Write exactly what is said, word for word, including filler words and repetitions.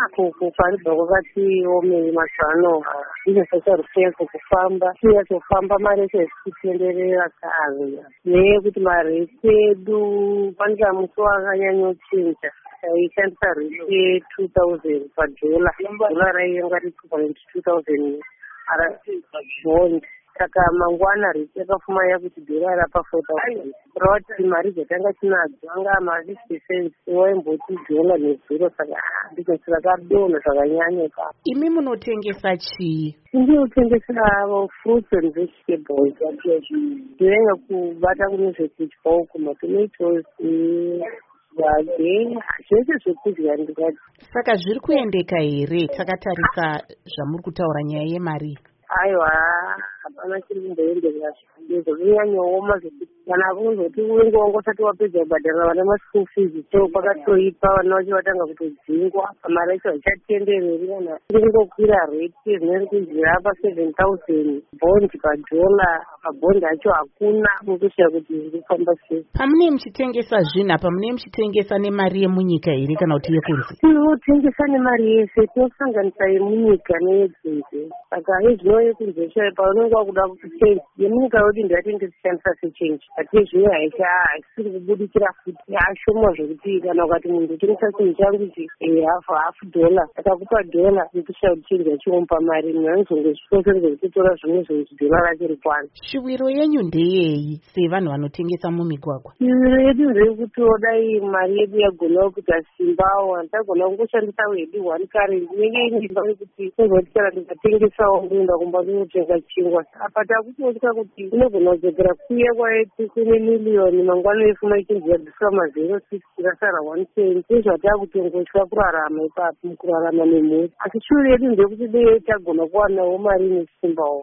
kufanirwa kwakati omei mazano zvinosasa rusengo kufamba chinyatofamba mari yacho zvichitenderera kare neyekuti mari edu panika musi wakanyanyochinja taishandisa rete two thousand padhola dhola rainga ri two point two thousand bond saka mangwana rete yakafuma yakuti dhola rapa four thousand roti mari dzatanga tinadzo anga ma-fifty cents waimboti dhola nezero saka ndiko rakadonha zvakanyanya pa. Imi munotengesa chii? Ndinotengesa fruits and vegetables ndinenge kubata kune zvekudya uku matomatoes vage zvese zvekudya ndikati. Saka zviri kuendeka here takatarisa zvamuri kutaura nyaya yemari? Aiwa hapana chiri kumboendeka zvikundezo zvinyanyooma zvekuti kana kunzoti unenge wangosati wapedza kubhadharira vana maschool fees so pakatoipa vana vacho vatanga kutodzingwa mari yacho haichatendereri kana kungokwira rate zvinenge kunzira apa seven thousand bond padhola mabhondi acho hakuna mukushuya kuti zviri kufamba sei. Pamune muchitengesa zvinhu apa mune muchitengesa nemari yemunyika here kana kuti yekunze? Tinotengesa nemari yese tinosanganisa yemunyika neyedzinze saka izvino yekunze shayo paunenge wakuda kuchange yemunyika yoti ndatenge tichandisa sechange ati zvino haisiri kubudikira futi ashoma zvekuti kana ukati munhu utengesa chinhu changu ichi hafu hafu dhola akakupa dhola nekushaya kuti chinhu yachimupa mari munhu anozonge zvikonzerwa kutora zvimwe zvokuti dhola racho rikwana. Shuviro yenyu ndeyei sevanhu vanotengesa mumigwagwa? Shuviro yedu ndeyekuti mari yedu yagonawo kuita simbawo handagona kungoshandisa wedu one kare inenge ine simba yekuti kuzoti kana ndikatengesawo ndoenda kumba ndinotenga chingwa apa takutotya kuti inogona kudzokera kuye kwaiti kune miliyoni mangwana efuma ichinziyadziswa mazero six ikasara one ten ndozvatakutongotya kurarama ipapo mukurarama nemhuri asi shuviro yedu ndeyekuti dei tagona kuwanawo mari ine simbawo